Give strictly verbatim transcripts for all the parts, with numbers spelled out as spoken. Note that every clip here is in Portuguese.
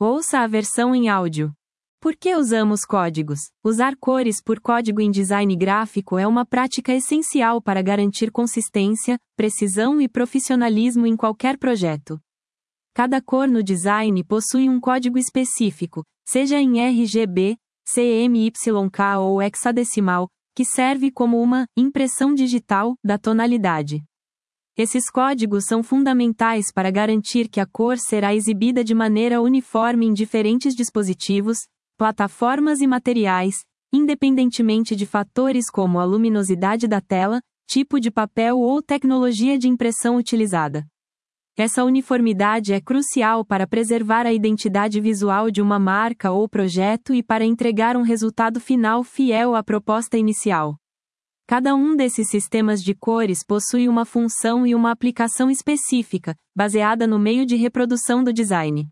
Ouça a versão em áudio. Por que usamos códigos? Usar cores por código em design gráfico é uma prática essencial para garantir consistência, precisão e profissionalismo em qualquer projeto. Cada cor no design possui um código específico, seja em R G B, C M Y K ou hexadecimal, que serve como uma impressão digital da tonalidade. Esses códigos são fundamentais para garantir que a cor será exibida de maneira uniforme em diferentes dispositivos, plataformas e materiais, independentemente de fatores como a luminosidade da tela, tipo de papel ou tecnologia de impressão utilizada. Essa uniformidade é crucial para preservar a identidade visual de uma marca ou projeto e para entregar um resultado final fiel à proposta inicial. Cada um desses sistemas de cores possui uma função e uma aplicação específica, baseada no meio de reprodução do design.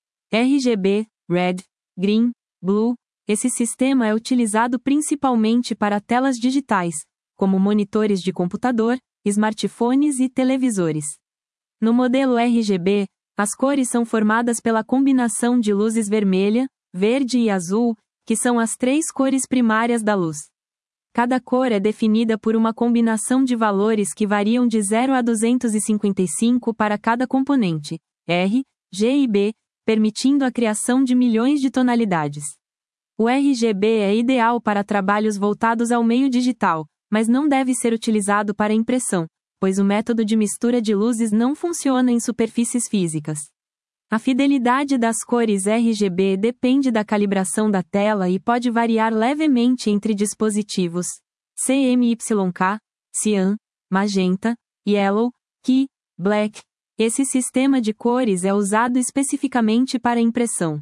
R G B, Red, Green, Blue. Esse sistema é utilizado principalmente para telas digitais, como monitores de computador, smartphones e televisores. No modelo R G B, as cores são formadas pela combinação de luzes vermelha, verde e azul, que são as três cores primárias da luz. Cada cor é definida por uma combinação de valores que variam de zero a duzentos e cinquenta e cinco para cada componente, R, G e B, permitindo a criação de milhões de tonalidades. O R G B é ideal para trabalhos voltados ao meio digital, mas não deve ser utilizado para impressão, pois o método de mistura de luzes não funciona em superfícies físicas. A fidelidade das cores R G B depende da calibração da tela e pode variar levemente entre dispositivos C M Y K, Cyan, Magenta, Yellow, Key, Black. Esse sistema de cores é usado especificamente para impressão.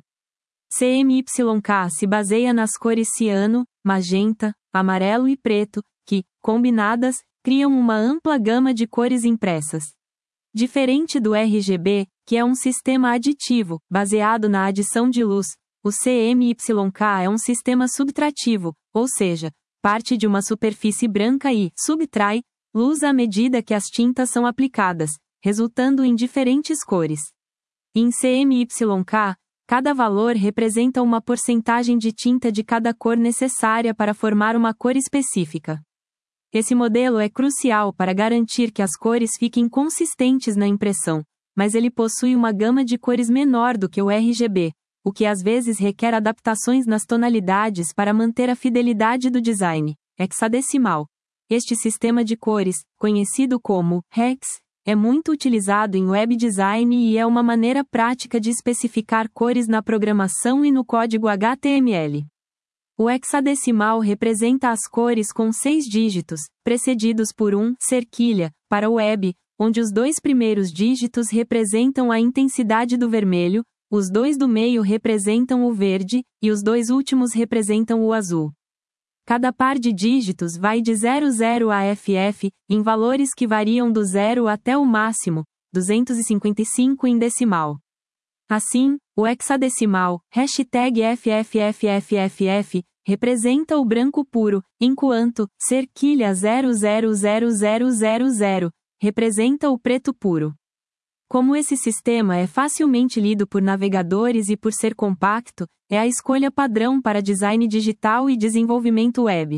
C M Y K se baseia nas cores ciano, magenta, amarelo e preto, que, combinadas, criam uma ampla gama de cores impressas. Diferente do R G B, que é um sistema aditivo, baseado na adição de luz, o C M Y K é um sistema subtrativo, ou seja, parte de uma superfície branca e subtrai luz à medida que as tintas são aplicadas, resultando em diferentes cores. Em C M Y K, cada valor representa uma porcentagem de tinta de cada cor necessária para formar uma cor específica. Esse modelo é crucial para garantir que as cores fiquem consistentes na impressão, mas ele possui uma gama de cores menor do que o R G B, o que às vezes requer adaptações nas tonalidades para manter a fidelidade do design. Hexadecimal. Este sistema de cores, conhecido como hex, é muito utilizado em web design e é uma maneira prática de especificar cores na programação e no código H T M L. O hexadecimal representa as cores com seis dígitos, precedidos por um cerquilha, para o web, onde os dois primeiros dígitos representam a intensidade do vermelho, os dois do meio representam o verde, e os dois últimos representam o azul. Cada par de dígitos vai de zero vírgula zero a F F, em valores que variam do zero até o máximo, duzentos e cinquenta e cinco em decimal. Assim, o hexadecimal, hashtag F F F F F F, representa o branco puro, enquanto cerquilha zero vírgula zero zero zero zero zero representa o preto puro. Como esse sistema é facilmente lido por navegadores e por ser compacto, é a escolha padrão para design digital e desenvolvimento web.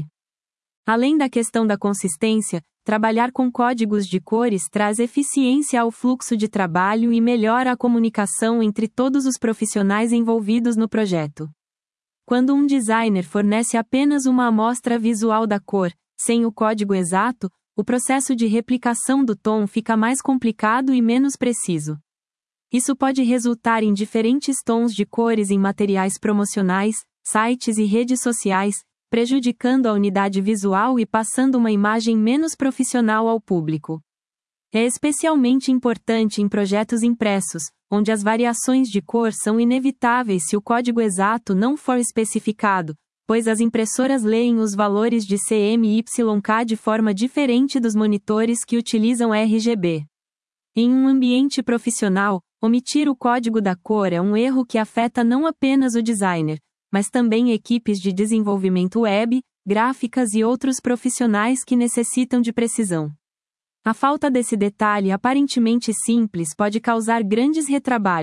Além da questão da consistência, trabalhar com códigos de cores traz eficiência ao fluxo de trabalho e melhora a comunicação entre todos os profissionais envolvidos no projeto. Quando um designer fornece apenas uma amostra visual da cor, sem o código exato, o processo de replicação do tom fica mais complicado e menos preciso. Isso pode resultar em diferentes tons de cores em materiais promocionais, sites e redes sociais, prejudicando a unidade visual e passando uma imagem menos profissional ao público. É especialmente importante em projetos impressos, onde as variações de cor são inevitáveis se o código exato não for especificado, pois as impressoras leem os valores de C M Y K de forma diferente dos monitores que utilizam R G B. Em um ambiente profissional, omitir o código da cor é um erro que afeta não apenas o designer, mas também equipes de desenvolvimento web, gráficas e outros profissionais que necessitam de precisão. A falta desse detalhe aparentemente simples pode causar grandes retrabalhos,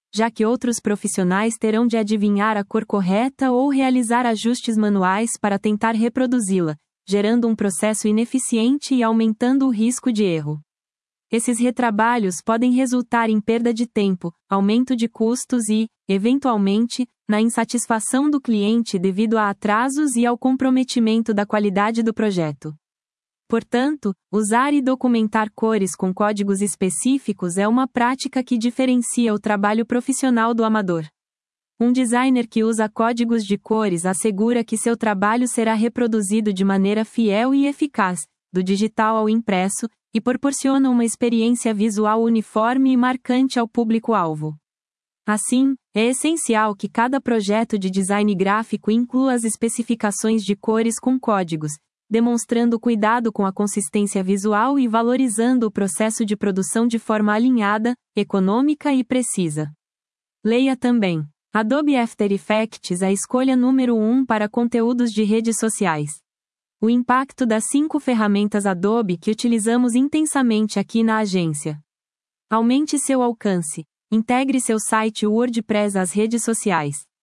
já que outros profissionais terão de adivinhar a cor correta ou realizar ajustes manuais para tentar reproduzi-la, gerando um processo ineficiente e aumentando o risco de erro. Esses retrabalhos podem resultar em perda de tempo, aumento de custos e, eventualmente, na insatisfação do cliente devido a atrasos e ao comprometimento da qualidade do projeto. Portanto, usar e documentar cores com códigos específicos é uma prática que diferencia o trabalho profissional do amador. Um designer que usa códigos de cores assegura que seu trabalho será reproduzido de maneira fiel e eficaz, do digital ao impresso, e proporciona uma experiência visual uniforme e marcante ao público-alvo. Assim, é essencial que cada projeto de design gráfico inclua as especificações de cores com códigos, demonstrando cuidado com a consistência visual e valorizando o processo de produção de forma alinhada, econômica e precisa. Leia também: Adobe After Effects, a escolha número um para conteúdos de redes sociais. O impacto das cinco ferramentas Adobe que utilizamos intensamente aqui na agência. Aumente seu alcance. Integre seu site WordPress às redes sociais.